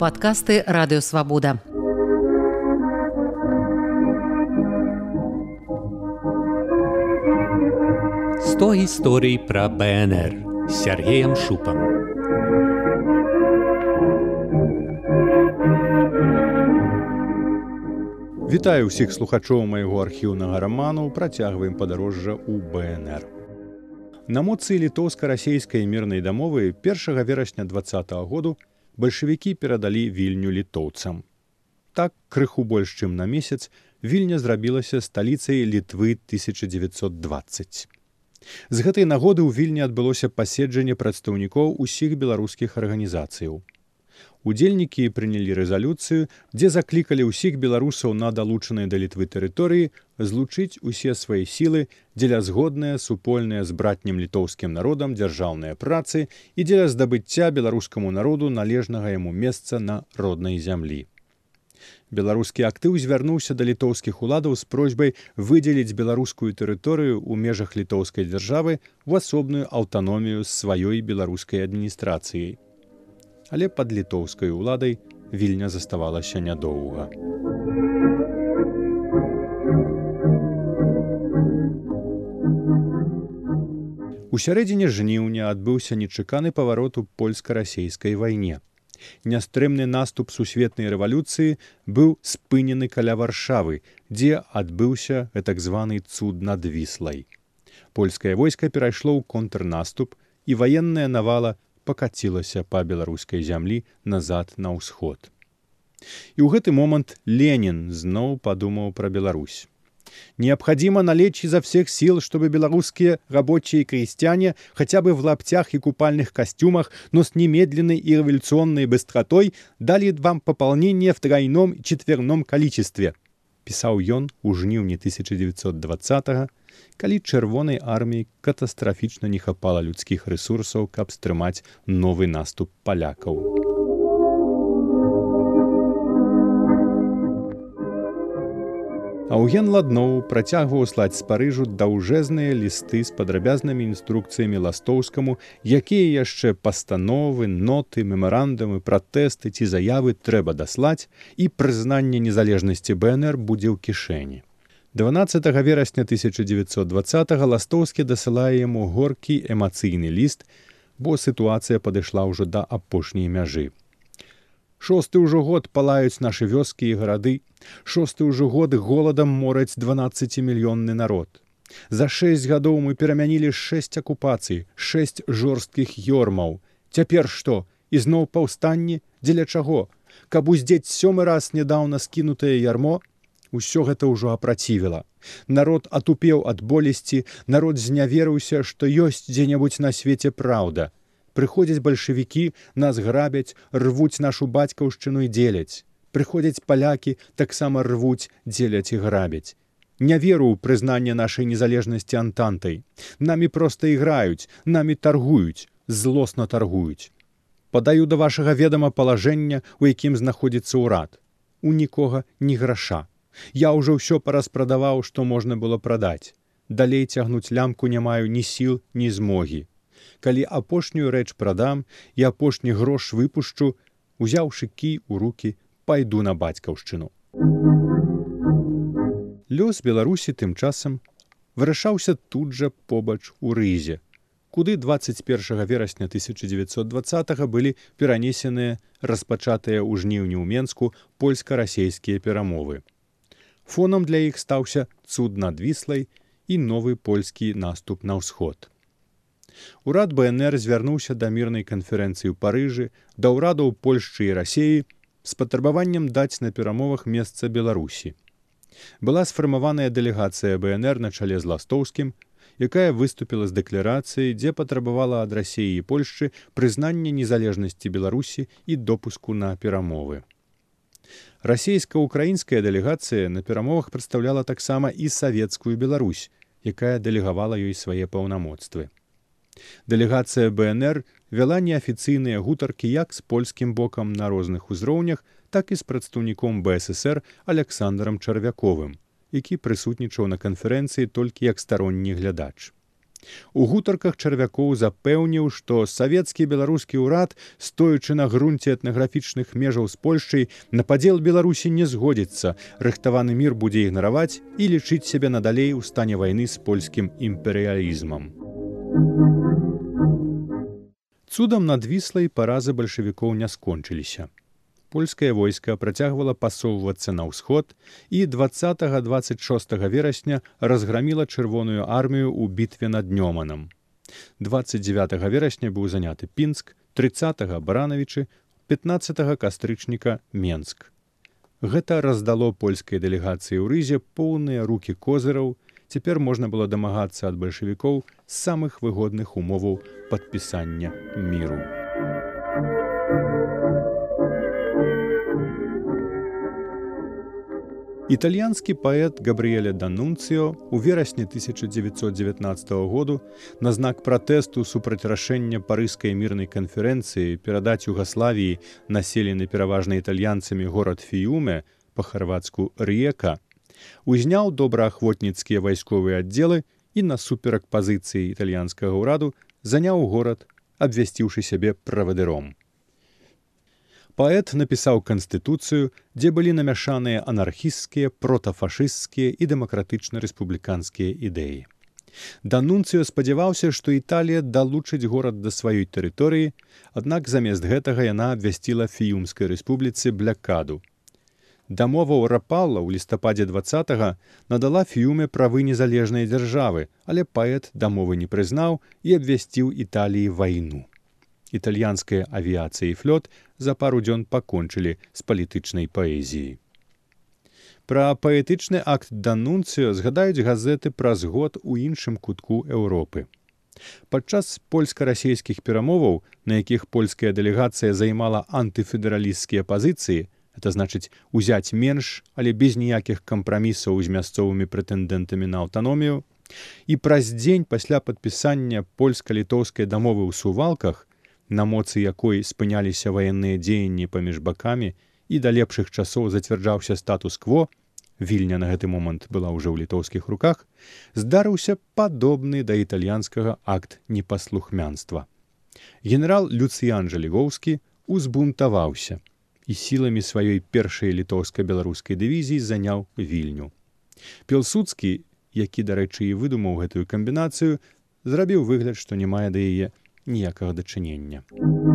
Падкасты Радыёвабода. «100 историй про БНР» с Сергеем Шупом. Вітаю ўсіх слухачоў майго архіўнага раману, працягваем падарожжа ў БНР. На моцы літоўска-расейскай мірнай дамовы 1 верасня 2020 году бальшавікі перадалі Вільню літоўцам. Так, крыху больш чым на месяц, Вільня зрабілася сталіцай Літвы 1920. З гэтай нагоды ў Вільні адбылося паседжанне прадстаўнікоў усіх беларускіх арганізацыяў. Удзельнікі прынялі рэзалюцыю, дзе заклікалі ўсіх беларусаў на далучаныя да Літвы тэрыторыі злучыць усе свае сілы дзеля згодныя супольныя з братнім літоўскім народам дзяржаўныя працы і дзеля здабыцця беларускаму народу належнага яму месца на роднай зямлі. Беларускі актыў звярнуўся да літоўскіх уладаў з просьбай выдзеліць беларускую тэрыторыю ў межах літоўскай дзяржавы ў асобную аўтаномію з сваёй беларускай адміністрацыяй. Але пад літоўскай уладай Вільня заставалася нядоўга. У сярэдзіне жніўня адбыўся нечаканы паварот у польска-расейскай вайне. Нястрымны наступ сусветнай рэвалюцыі быў спынены каля Варшавы, дзе адбыўся так званы цуд над Віслай. Польскае войска перайшло ў контрнаступ, і ваенная навала пакацілася па беларускай зямлі назад на ўсход. І ў гэты момант Ленін зноў падумаў пра Беларусь. Необходимо налечь изо всех сил, чтобы белорусские рабочие и крестьяне хотя бы в лаптях и купальных костюмах, но с немедленной и революционной быстротой дали вам пополнение в тройном и четверном количестве, писал ён у жніўні 1920-го, калі чырвонай арміі катастрафічна не хапала людскіх рэсурсаў, каб стрымаць новы наступ палякаў. Аўген Ладноў працягваў слаць з Парыжу даўжэзныя лісты з падрабязнымі інструкцыямі Ластоўскаму, якія яшчэ пастановы, ноты, мемарандумы, пратэсты ці заявы трэба даслаць, і прызнанне незалежнасці БНР будзе ў кішэні. 12 верасня 1920-го Ластоўскі дасылае яму горкі эмацыйны ліст, бо сітуацыя падышла ўжо да апошняй мяжы. 6-й ўжо год палаюць нашы вёскі і гарады, 6-й ўжо год голадам мораць 12-мільённы народ. За 6 гадоў мы перамянілі 6 акупацый, 6 жорсткіх ёрмаў. Цяпер што? Ізноў паўстанне? Дзеля чаго? Каб уздзець 7-ы раз нядаўна скінутае ярмо? Усё гэта ўжо апрацівіла. Народ атупеў ад болесці, народ зняверыўся, што ёсць дзе-небудзь на свеце праўда. Прыходзяць бальшавікі, нас грабяць, рвуць нашу бацькаўшчыну і дзеляць. Прыходзяць палякі, таксама рвуць, дзеляць і грабяць. Не веру ў прызнанне нашай незалежнасці антантай. Намі проста іграюць, намі таргуюць, злосна таргуюць. Падаю да вашага ведама палажэння, у якім знаходзіцца ўрад. У нікога ні граша. Я ўжо ўсё параспрадаваў, што можна было прадаць. Далей цягнуць лямку не маю ні сіл, ні змогі. Калі апошнюю рэч прадам і апошні грош выпушчу, узяўшы кій у рукі, пайду на бацькаўшчыну. Лёс Беларусі тым часам вырашаўся тут жа побач у Рызе, куды 21 верасня 1920-го былі перанесеныя распачатыя ў жніўні ў Менску польска-расейскія перамовы. Фонам для іх стаўся цуд над Віслай і новы польскі наступ на ўсход. Урад БНР звярнуўся да мірнай канферэнцыі ў Парыжы, да ўрадаў Польшчы і Расеі з патрабаваннем даць на перамовах месца Беларусі. Была сфармаваная дэлегацыя БНР на чале з Ластоўскім, якая выступіла з дэкларацыяй, дзе патрабавала ад Расеі і Польшчы прызнання незалежнасці Беларусі і допуску на перамовы. Расейска-украінская дэлегацыя на перамовах прадстаўляла таксама і савецкую Беларусь, якая дэлегавала ёй свае паўнамоцтвы. Дэлегацыя БНР вяла неафіцыйныя гутаркі як з польскім бокам на розных узроўнях, так і з прадстаўніком БССР Аляксандрам Чарвяковым, які прысутнічаў на канферэнцыі толькі як старонні глядач. У гутарках Чарвякоў запэўніў, што савецкі беларускі ўрад, стоячы на грунце этнаграфічных межаў з Польшчай, на падзел Беларусі не згодзіцца, рыхтаваны мір будзе ігнараваць і лічыць сябе надалей у стане вайны з польскім імперыялізмам. Цудам над Віслай паразы бальшавікоў не скончыліся. Польскае войска працягвала пасоўвацца на ўсход і 20-26 верасня разграміла чырвоную армію ў бітве над Нёманам. 29 верасня быў заняты Пінск, 30 Баранавічы, 15 кастрычніка Менск. Гэта раздало польскай дэлегацыі ў Рызе поўныя рукі козыраў. Цяпер можна было дамагацца ад бальшавікоў з самых выгодных умоваў падпісання міру. Італьянскі паэт Габрыэле Данунцыо у верасні 1919 году на знак пратэсту супраць рашэння Парыжскай мірнай канферэнцыі перадаць Югаславіі населены пераважна італьянцамі горад Фіюме, па-харвацку Ріека, узняў добраахвотніцкія вайсковыя аддзелы і насуперак пазіцыі італьянскага ўраду заняў горад, абвясціўшы сябе правадыром. Паэт напісаў канстытуцыю, дзе былі намяшаныя анархісцкія, протафашысцкія і дэмакратычна-рэспубліканскія ідэі. Данунцыо спадзяваўся, што Італія далучыць горад да сваёй тэрыторыі, аднак замест гэтага яна абвясціла Фіюмскай рэспубліцы блякаду. Дамова ў Рапалла ў лістападзе 20-го надала Фіюме правы незалежнай дзяржавы, але паэт дамовы не прызнаў і абвясціў Італіі вайну. Італьянская авіяцыя і флот за пару дзён пакончылі з палітычнай паэзіяй. Пра паэтычны акт Данунцыо згадаюць газеты праз год у іншым кутку Еўропы. Падчас польска-расейскіх перамоваў, на якіх польская дэлегацыя займала антыфедэралісцкія пазіцыі, это значыць узяць менш, але без ніякіх кампрамісаў з мясцовымі прэтэндэнтамі на аўтаномію, і праз дзень пасля падпісання польска-літоўскай дамовы ў Сувалках, на моцы якой спыняліся ваенныя дзеянні паміж бакамі і да лепшых часоў зацвярджаўся статус-кво, Вільня на гэты момант была ўжо ў літоўскіх руках, здарыўся падобны да італьянскага акт непаслухмянства. Генерал Люцыян Жалігоўскі узбунтаваўся і сіламі сваёй першай літоўска-беларускай дывізіі заняў Вільню. Пілсудскі, які, дарэчы, і выдумаў гэтую камбінацыю, зрабіў выгляд, што не мае да яе ніякага дачынення.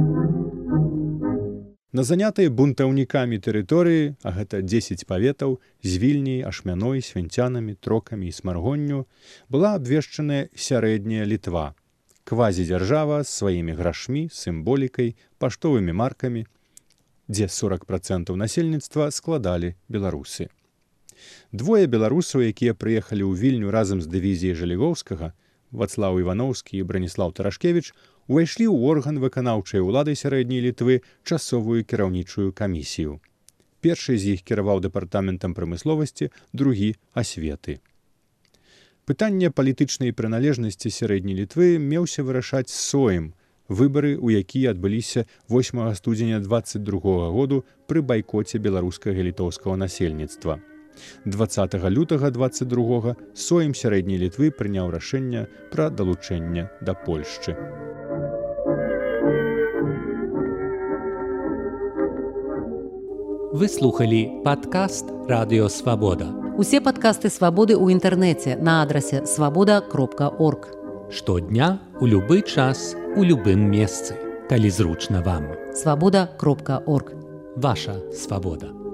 На занятыя бунтаўнікамі тэрыторыі, а гэта 10 паветаў, з Вільняй, Ашмяной, Свінцянамі, Трокамі і Смаргонню, была абвешчаная сярэдняя Літва, квазідзяржава з сваімі грашмі, сімволікай, паштовымі маркамі, дзе 40% насельніцтва складалі беларусы. Двое беларусаў, якія прыехалі ў Вільню разам з дывізіяй Жалігоўскага, Вацлаў Івановскі і Браніслаў Тарашкевіч, увайшлі ў орган выканаўчай улады сярэдняй Літвы часовую кіраўнічую камісію. Першы з іх кіраваў дэпартаментам прамысловасці, другі – асветы. Пытанне палітычнай прыналежнасці сярэдняй Літвы меўся вырашаць Сойм, выбары, у якія адбыліся 8 студзеня 22 году пры байкоце беларускага і літоўскага насельніцтва. 20 лютага 22 Сойм сярэдняй Літвы прыняў рашэнне пра далучэнне да Польшчы. Вы слухали падкаст «Радыё Свабода». Усе падкасты «Свабоды» ў інтэрнэце на адрасе свабода.орг. Штодня, у любы час, у любым месцы, калі зручна вам. Свабода.орг. Ваша свабода.